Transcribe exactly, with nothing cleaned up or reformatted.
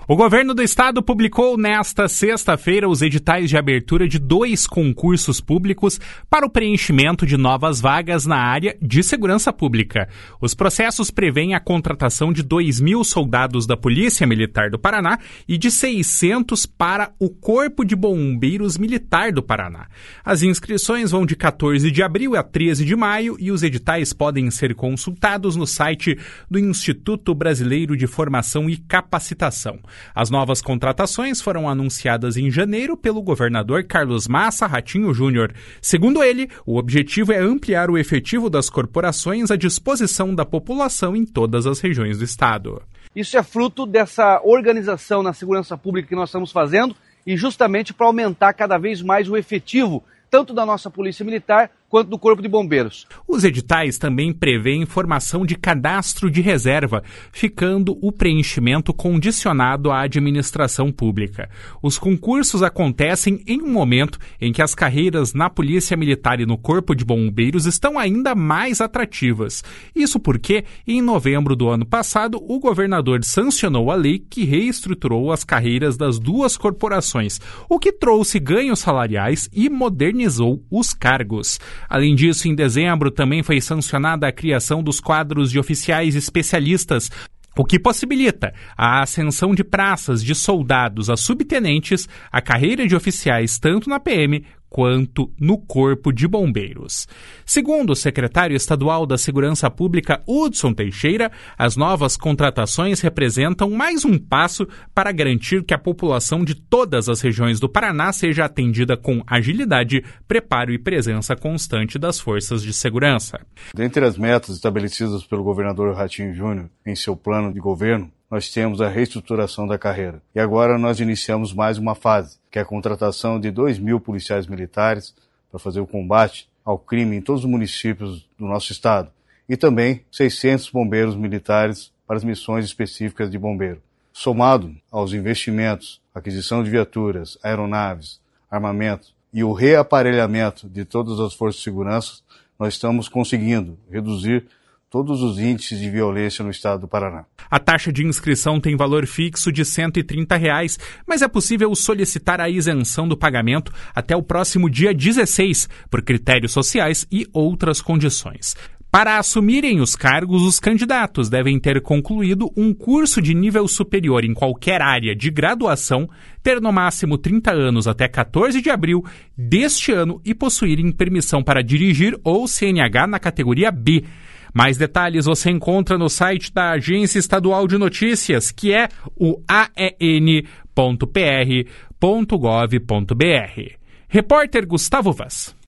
O governo do estado publicou nesta sexta-feira os editais de abertura de dois concursos públicos para o preenchimento de novas vagas na área de segurança pública. Os processos prevêem a contratação de dois mil soldados da Polícia Militar do Paraná e de seiscentos para o Corpo de Bombeiros Militar do Paraná. As inscrições vão de quatorze de abril a treze de maio e os editais podem ser consultados no site do Instituto Brasileiro de Formação e Capacitação. As novas contratações foram anunciadas em janeiro pelo governador Carlos Massa Ratinho Júnior. Segundo ele, o objetivo é ampliar o efetivo das corporações à disposição da população em todas as regiões do estado. Isso é fruto dessa organização na segurança pública que nós estamos fazendo e justamente para aumentar cada vez mais o efetivo, tanto da nossa Polícia Militar quanto do Corpo de Bombeiros. Os editais também prevêem formação de cadastro de reserva, ficando o preenchimento condicionado à administração pública. Os concursos acontecem em um momento em que as carreiras na Polícia Militar e no Corpo de Bombeiros estão ainda mais atrativas. Isso porque, em novembro do ano passado, o governador sancionou a lei que reestruturou as carreiras das duas corporações, o que trouxe ganhos salariais e modernizou os cargos. Além disso, em dezembro também foi sancionada a criação dos quadros de oficiais especialistas, o que possibilita a ascensão de praças de soldados a subtenentes, a carreira de oficiais tanto na P M quanto no Corpo de Bombeiros. Segundo o secretário estadual da Segurança Pública, Hudson Teixeira, as novas contratações representam mais um passo para garantir que a população de todas as regiões do Paraná seja atendida com agilidade, preparo e presença constante das forças de segurança. Dentre as metas estabelecidas pelo governador Ratinho Júnior em seu plano de governo, nós temos a reestruturação da carreira. E agora nós iniciamos mais uma fase, que é a contratação de dois mil policiais militares para fazer o combate ao crime em todos os municípios do nosso estado. E também seiscentos bombeiros militares para as missões específicas de bombeiro. Somado aos investimentos, aquisição de viaturas, aeronaves, armamento e o reaparelhamento de todas as forças de segurança, nós estamos conseguindo reduzir todos os índices de violência no estado do Paraná. A taxa de inscrição tem valor fixo de cento e trinta reais, mas é possível solicitar a isenção do pagamento até o próximo dia dezesseis, por critérios sociais e outras condições. Para assumirem os cargos, os candidatos devem ter concluído um curso de nível superior em qualquer área de graduação, ter no máximo trinta anos até quatorze de abril deste ano e possuírem permissão para dirigir ou C N H na categoria B. Mais detalhes você encontra no site da Agência Estadual de Notícias, que é o a e n ponto p r ponto gov ponto b r. Repórter Gustavo Vaz.